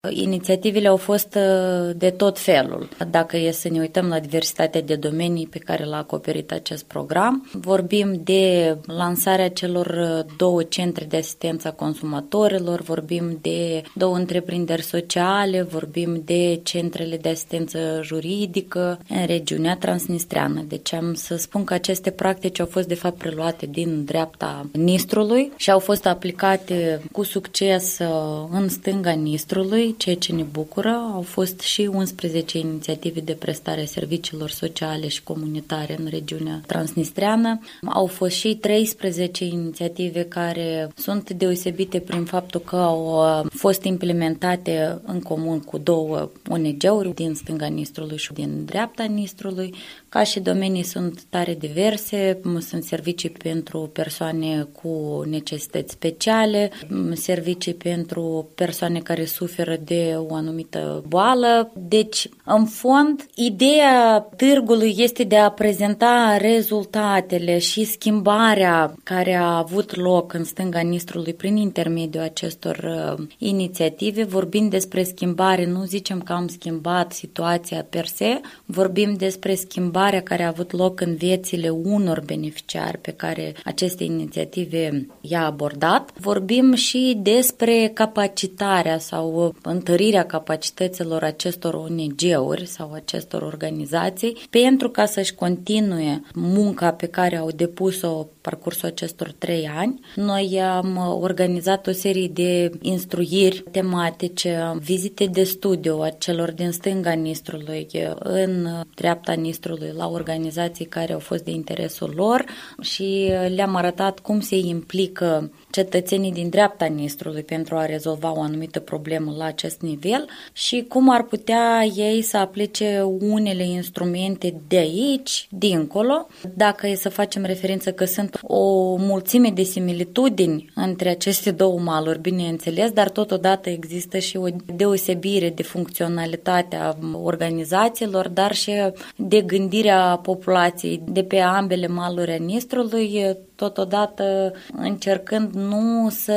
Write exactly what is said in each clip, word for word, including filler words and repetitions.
Inițiativele au fost de tot felul. Dacă e să ne uităm la diversitatea de domenii pe care l-a acoperit acest program, vorbim de lansarea celor două centre de asistență a consumatorilor, vorbim de două întreprinderi sociale, vorbim de centrele de asistență juridică în regiunea transnistreană. Deci am să spun că aceste practici au fost de fapt preluate din dreapta Nistrului și au fost aplicate cu succes în stânga Nistrului, ceea ce ne bucură. Au fost și unsprezece inițiative de prestare a serviciilor sociale și comunitare în regiunea transnistreană. Au fost și treisprezece inițiative care sunt deosebite prin faptul că au fost implementate în comun cu două O N G-uri din stânga Nistrului și din dreapta Nistrului. Ca și domenii sunt tare diverse, sunt servicii pentru persoane cu necesități speciale, servicii pentru persoane care suferă de o anumită boală. Deci, în fond, ideea târgului este de a prezenta rezultatele și schimbarea care a avut loc în stânga Nistrului prin intermediul acestor uh, inițiative. Vorbind despre schimbare, nu zicem că am schimbat situația per se, vorbim despre schimbarea care a avut loc în viețile unor beneficiari pe care aceste inițiative i-a abordat. Vorbim și despre capacitarea sau întărirea capacităților acestor O N G-uri sau acestor organizații pentru ca să-și continue munca pe care au depus-o parcursul acestor trei ani. Noi am organizat o serie de instruiri tematice, vizite de studiu a celor din stânga Nistrului, în dreapta Nistrului, la organizații care au fost de interesul lor și le-am arătat cum se implică cetățenii din dreapta Nistrului pentru a rezolva o anumită problemă la acest nivel și cum ar putea ei să aplice unele instrumente de aici, dincolo. Dacă e să facem referință că sunt o mulțime de similitudini între aceste două maluri, bineînțeles, dar totodată există și o deosebire de funcționalitate a organizațiilor, dar și de gândirea populației de pe ambele maluri a Nistrului, totodată încercând nu să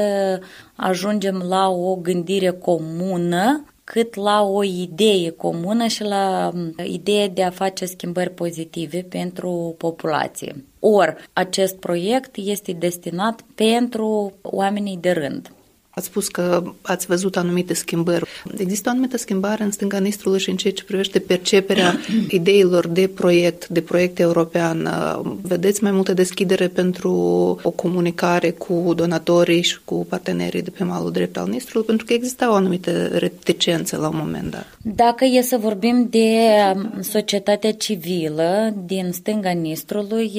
ajungem la o gândire comună, cât la o idee comună și la ideea de a face schimbări pozitive pentru populație. Ori, acest proiect este destinat pentru oamenii de rând. Ați spus că ați văzut anumite schimbări. Există o anumită schimbare în stânga Nistrului și în ceea ce privește perceperea ideilor de proiect, de proiect european. Vedeți mai multă deschidere pentru o comunicare cu donatorii și cu partenerii de pe malul drept al Nistrului, pentru că exista o anumită reticență la un moment dat. Dacă e să vorbim de societatea civilă din stânga Nistrului,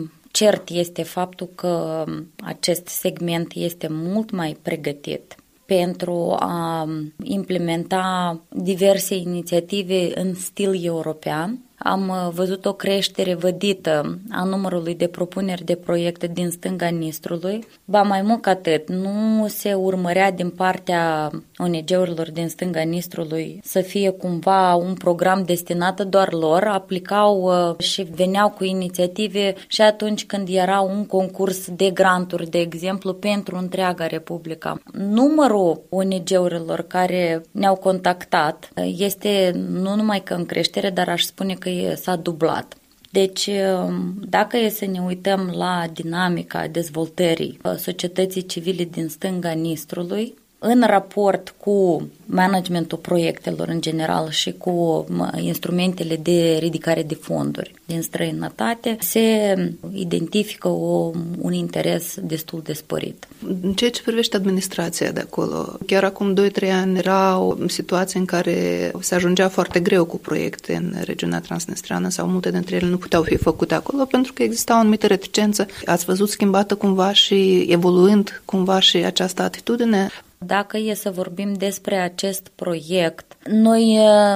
cert este faptul că acest segment este mult mai pregătit pentru a implementa diverse inițiative în stil european. Am văzut o creștere vădită a numărului de propuneri de proiecte din stânga Nistrului. Ba mai mult ca atât, nu se urmărea din partea O N G-urilor din stânga Nistrului să fie cumva un program destinat doar lor, aplicau și veneau cu inițiative și atunci când era un concurs de granturi, de exemplu, pentru întreaga Republică. Numărul O N G-urilor care ne-au contactat este nu numai că în creștere, dar aș spune că s-a dublat. Deci, dacă e să ne uităm la dinamica dezvoltării societății civile din stânga Nistrului, în raport cu managementul proiectelor în general și cu instrumentele de ridicare de fonduri din străinătate, se identifică o, un interes destul de sporit. În ceea ce privește administrația de acolo, chiar acum doi trei ani era o situație în care se ajungea foarte greu cu proiecte în regiunea transnistreană sau multe dintre ele nu puteau fi făcute acolo pentru că exista o anumită reticență. Ați văzut schimbată cumva și evoluând cumva și această atitudine? Dacă e să vorbim despre acest proiect, noi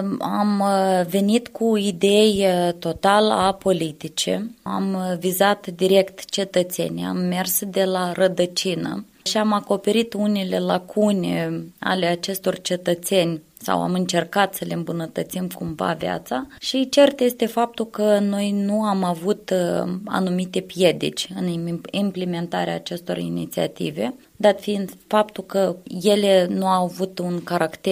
am venit cu idei total apolitice, am vizat direct cetățenii, am mers de la rădăcină și am acoperit unele lacune ale acestor cetățeni sau am încercat să le îmbunătățim cumva viața și cert este faptul că noi nu am avut anumite piedici în implementarea acestor inițiative, dat fiind faptul că ele nu au avut un caracter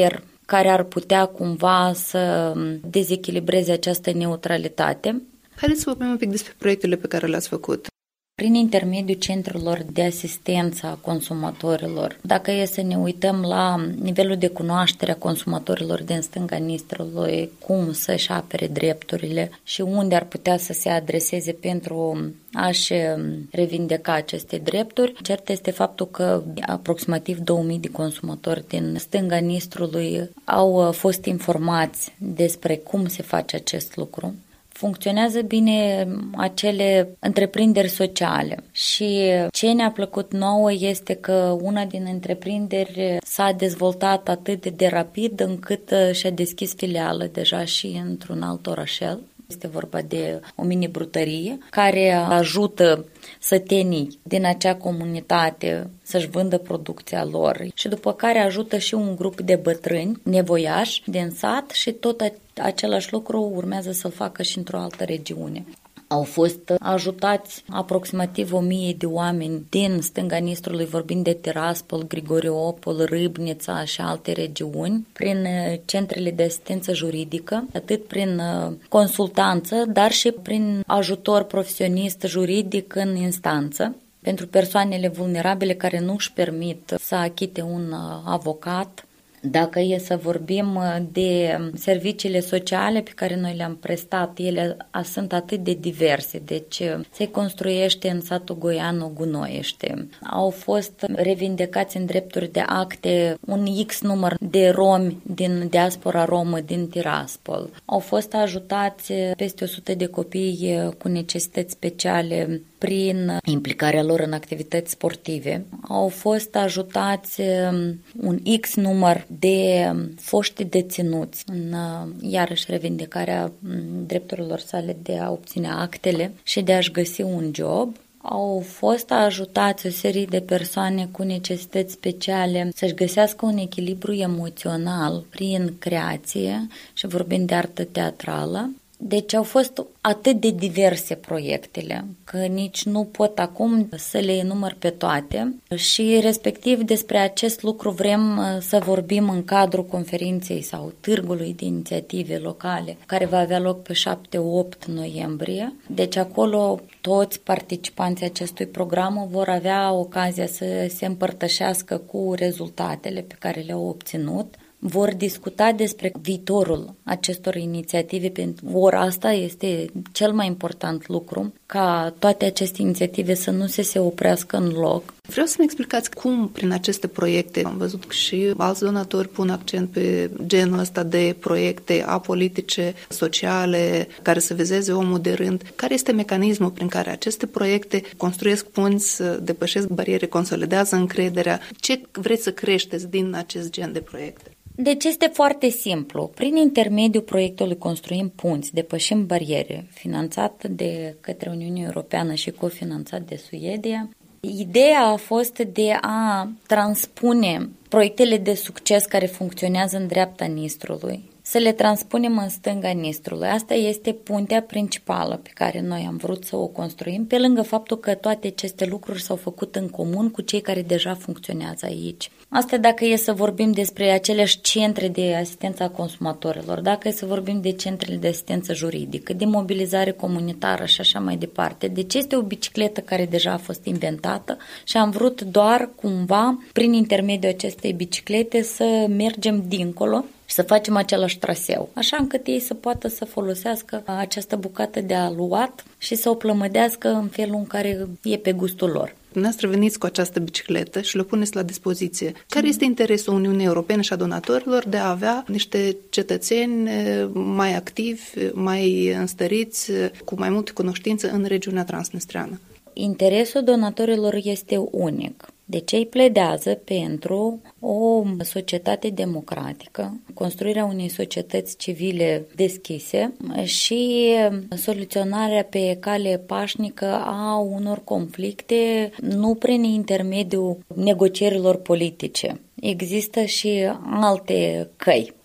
care ar putea cumva să dezechilibreze această neutralitate. Haideți să vorbim un pic despre proiectele pe care le-ați făcut. Prin intermediul centrelor de asistență a consumatorilor. Dacă e să ne uităm la nivelul de cunoaștere a consumatorilor din stânga Nistrului, cum să-și apere drepturile și unde ar putea să se adreseze pentru a-și revindica aceste drepturi, cert este faptul că aproximativ două mii de consumatori din stânga Nistrului au fost informați despre cum se face acest lucru. Funcționează bine acele întreprinderi sociale și ce ne-a plăcut nouă este că una din întreprinderi s-a dezvoltat atât de rapid încât și-a deschis filială deja și într-un alt orașel. Este vorba de o mini-brutărie care ajută sătenii din acea comunitate să-și vândă producția lor și după care ajută și un grup de bătrâni nevoiași din sat și tot același lucru urmează să-l facă și într-o altă regiune. Au fost ajutați aproximativ o mie de oameni din stânga Nistrului, vorbind de Tiraspol, Grigoriopol, Râbnița și alte regiuni, prin centrele de asistență juridică, atât prin consultanță, dar și prin ajutor profesionist juridic în instanță. Pentru persoanele vulnerabile care nu își permit să achite un avocat. Dacă e să vorbim de serviciile sociale pe care noi le-am prestat, ele sunt atât de diverse, deci se construiește în satul Goianu Gunoiește. Au fost revindicați în drepturi de acte un X număr de romi din diaspora romă din Tiraspol. Au fost ajutați peste o sută de copii cu necesități speciale prin implicarea lor în activități sportive. Au fost ajutați un X număr de foști deținuți în, iarăși, revindicarea drepturilor sale de a obține actele și de a-și găsi un job. Au fost ajutați o serie de persoane cu necesități speciale să-și găsească un echilibru emoțional prin creație și vorbind de artă teatrală. Deci au fost atât de diverse proiectele, că nici nu pot acum să le enumăr pe toate și respectiv despre acest lucru vrem să vorbim în cadrul conferinței sau târgului de inițiative locale, care va avea loc pe șapte opt noiembrie. Deci acolo toți participanții acestui program vor avea ocazia să se împărtășească cu rezultatele pe care le-au obținut. Vor discuta despre viitorul acestor inițiative, pentru ori asta este cel mai important lucru, ca toate aceste inițiative să nu se, se oprească în loc. Vreau să-mi explicați cum prin aceste proiecte, am văzut că și alți donatori pun accent pe genul ăsta de proiecte apolitice, sociale, care să vizeze omul de rând. Care este mecanismul prin care aceste proiecte construiesc punți, depășesc bariere, consolidează încrederea? Ce vreți să creșteți din acest gen de proiecte? Deci este foarte simplu. Prin intermediul proiectului Construim punți, depășim bariere, finanțat de către Uniunea Europeană și cofinanțat de Suedia. Ideea a fost de a transpune proiectele de succes care funcționează în dreapta Nistrului, să le transpunem în stânga Nistrului. Asta este puntea principală pe care noi am vrut să o construim, pe lângă faptul că toate aceste lucruri s-au făcut în comun cu cei care deja funcționează aici. Asta dacă e să vorbim despre aceleași centre de asistență a consumatorilor, dacă e să vorbim de centrele de asistență juridică, de mobilizare comunitară și așa mai departe. Deci este o bicicletă care deja a fost inventată și am vrut doar cumva, prin intermediul acestei biciclete, să mergem dincolo și să facem același traseu, așa încât ei să poată să folosească această bucată de aluat și să o plămădească în felul în care e pe gustul lor. Dumneavoastră veniți cu această bicicletă și le puneți la dispoziție. Care este interesul Uniunii Europene și a donatorilor de a avea niște cetățeni mai activi, mai înstăriți, cu mai multe cunoștințe în regiunea transnistreană? Interesul donatorilor este unic. Deci ei pledează pentru o societate democratică, construirea unei societăți civile deschise și soluționarea pe cale pașnică a unor conflicte, nu prin intermediul negocierilor politice. Există și alte căi.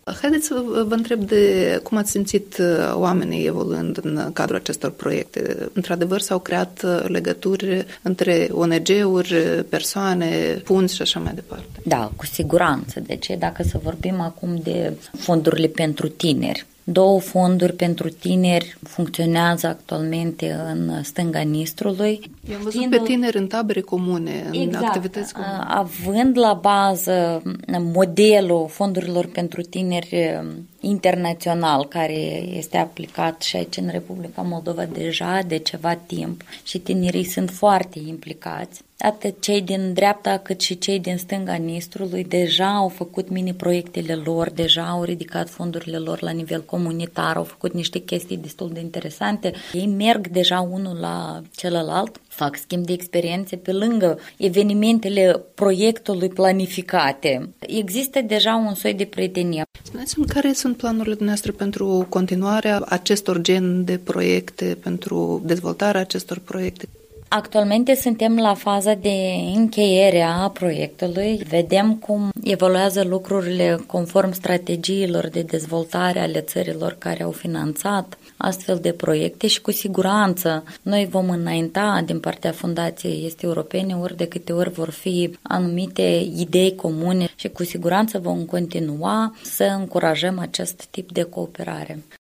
Haideți să vă întreb de cum ați simțit oamenii evoluând în cadrul acestor proiecte. Într-adevăr s-au creat legături între O N G-uri, persoane, punți și așa mai departe. Da, cu siguranță. Deci dacă să vorbim acum de fondurile pentru tineri, două fonduri pentru tineri funcționează actualmente în stânga Nistrului. I-am văzut Tinul... pe tineri în tabere comune, în exact, activități comune. Având la bază modelul fondurilor pentru tineri internațional, care este aplicat și aici în Republica Moldova deja de ceva timp și tinerii sunt foarte implicați, atât cei din dreapta cât și cei din stânga Nistrului deja au făcut mini-proiectele lor, deja au ridicat fondurile lor la nivel comunitar, au făcut niște chestii destul de interesante. Ei merg deja unul la celălalt, fac schimb de experiențe pe lângă evenimentele proiectului planificate. Există deja un soi de prietenie. Spuneți-mi, care sunt planurile dumneavoastră pentru continuarea acestor gen de proiecte, pentru dezvoltarea acestor proiecte? Actualmente suntem la faza de încheiere a proiectului. Vedem cum evoluează lucrurile conform strategiilor de dezvoltare ale țărilor care au finanțat astfel de proiecte și cu siguranță noi vom înainta din partea Fundației Este Europene ori de câte ori vor fi anumite idei comune și cu siguranță vom continua să încurajăm acest tip de cooperare.